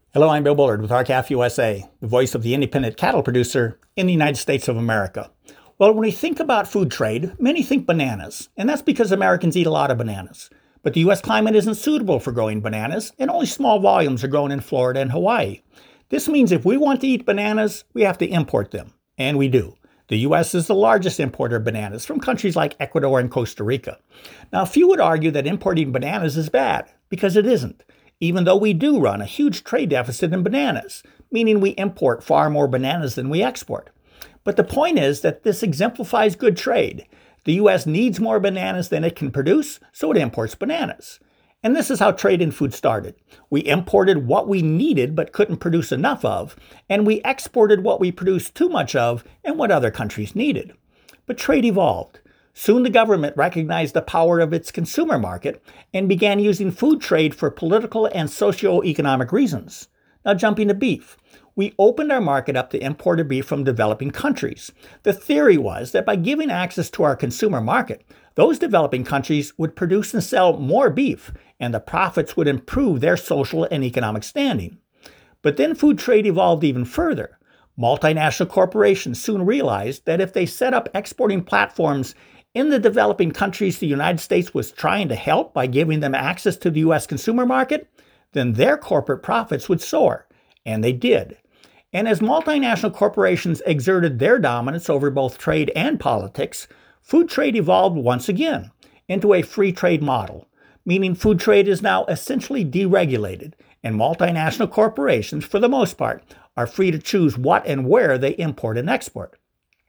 Hello, I'm Bill Bullard with R-CALF USA, the voice of the independent cattle producer in the United States of America. Well, when we think about food trade, many think bananas, and that's because Americans eat a lot of bananas. But the U.S. climate isn't suitable for growing bananas, and only small volumes are grown in Florida and Hawaii. This means if we want to eat bananas, we have to import them, and we do. The U.S. is the largest importer of bananas from countries like Ecuador and Costa Rica. Now, few would argue that importing bananas is bad, because it isn't, even though we do run a huge trade deficit in bananas, meaning we import far more bananas than we export. But the point is that this exemplifies good trade. The U.S. needs more bananas than it can produce, so it imports bananas. And this is how trade in food started. We imported what we needed but couldn't produce enough of, and we exported what we produced too much of and what other countries needed. But trade evolved. Soon the government recognized the power of its consumer market and began using food trade for political and socio-economic reasons. Now jumping to beef. We opened our market up to imported beef from developing countries. The theory was that by giving access to our consumer market, those developing countries would produce and sell more beef, and the profits would improve their social and economic standing. But then food trade evolved even further. Multinational corporations soon realized that if they set up exporting platforms in the developing countries the United States was trying to help by giving them access to the U.S. consumer market, then their corporate profits would soar. And they did. And as multinational corporations exerted their dominance over both trade and politics, food trade evolved once again into a free trade model, meaning food trade is now essentially deregulated, and multinational corporations, for the most part, are free to choose what and where they import and export.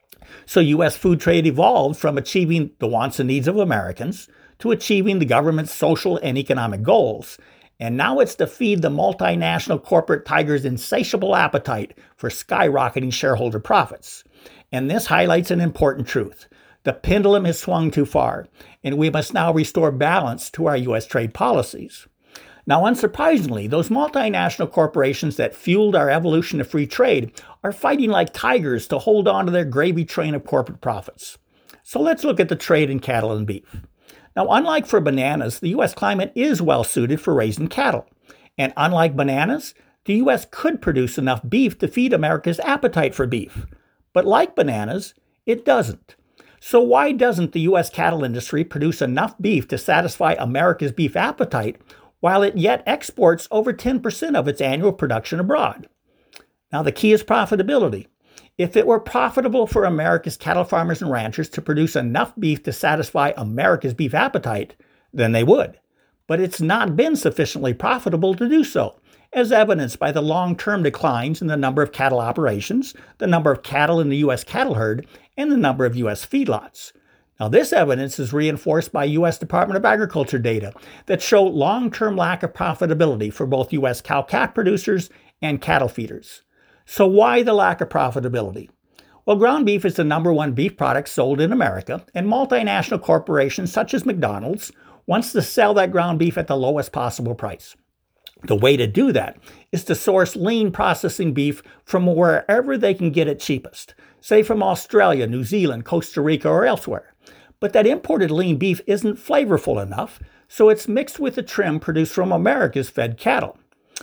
So U.S. food trade evolved from achieving the wants and needs of Americans to achieving the government's social and economic goals. And now it's to feed the multinational corporate tiger's insatiable appetite for skyrocketing shareholder profits. And this highlights an important truth. The pendulum has swung too far, and we must now restore balance to our U.S. trade policies. Now, unsurprisingly, those multinational corporations that fueled our evolution of free trade are fighting like tigers to hold on to their gravy train of corporate profits. So let's look at the trade in cattle and beef. Now, unlike for bananas, the U.S. climate is well suited for raising cattle. And unlike bananas, the U.S. could produce enough beef to feed America's appetite for beef. But like bananas, it doesn't. So why doesn't the U.S. cattle industry produce enough beef to satisfy America's beef appetite while it yet exports over 10% of its annual production abroad? Now, the key is profitability. If it were profitable for America's cattle farmers and ranchers to produce enough beef to satisfy America's beef appetite, then they would. But it's not been sufficiently profitable to do so, as evidenced by the long-term declines in the number of cattle operations, the number of cattle in the U.S. cattle herd, and the number of U.S. feedlots. Now, this evidence is reinforced by U.S. Department of Agriculture data that show long-term lack of profitability for both U.S. cow-calf producers and cattle feeders. So why the lack of profitability? Well, ground beef is the number one beef product sold in America, and multinational corporations such as McDonald's wants to sell that ground beef at the lowest possible price. The way to do that is to source lean processing beef from wherever they can get it cheapest, say from Australia, New Zealand, Costa Rica, or elsewhere. But that imported lean beef isn't flavorful enough, so it's mixed with the trim produced from America's fed cattle.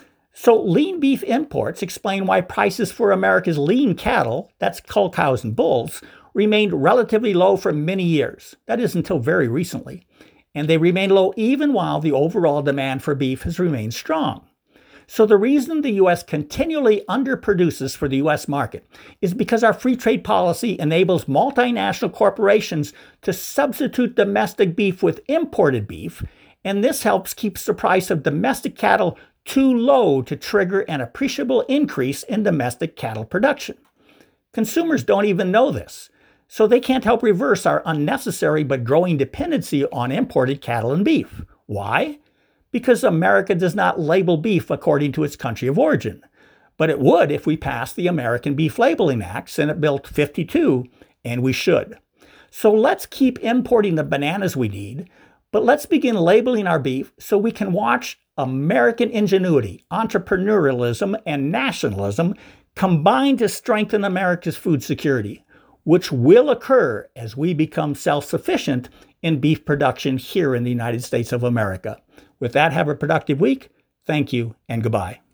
So lean beef imports explain why prices for America's lean cattle, that's cull cows and bulls, remained relatively low for many years. That is until very recently. And they remain low even while the overall demand for beef has remained strong. So the reason the U.S. continually underproduces for the U.S. market is because our free trade policy enables multinational corporations to substitute domestic beef with imported beef, and this helps keep the price of domestic cattle too low to trigger an appreciable increase in domestic cattle production. Consumers don't even know this, so they can't help reverse our unnecessary but growing dependency on imported cattle and beef. Why? Because America does not label beef according to its country of origin. But it would if we passed the American Beef Labeling Act, Senate Bill 52, and we should. So let's keep importing the bananas we need, but let's begin labeling our beef so we can watch American ingenuity, entrepreneurialism, and nationalism combine to strengthen America's food security, which will occur as we become self-sufficient in beef production here in the United States of America. With that, have a productive week. Thank you and goodbye.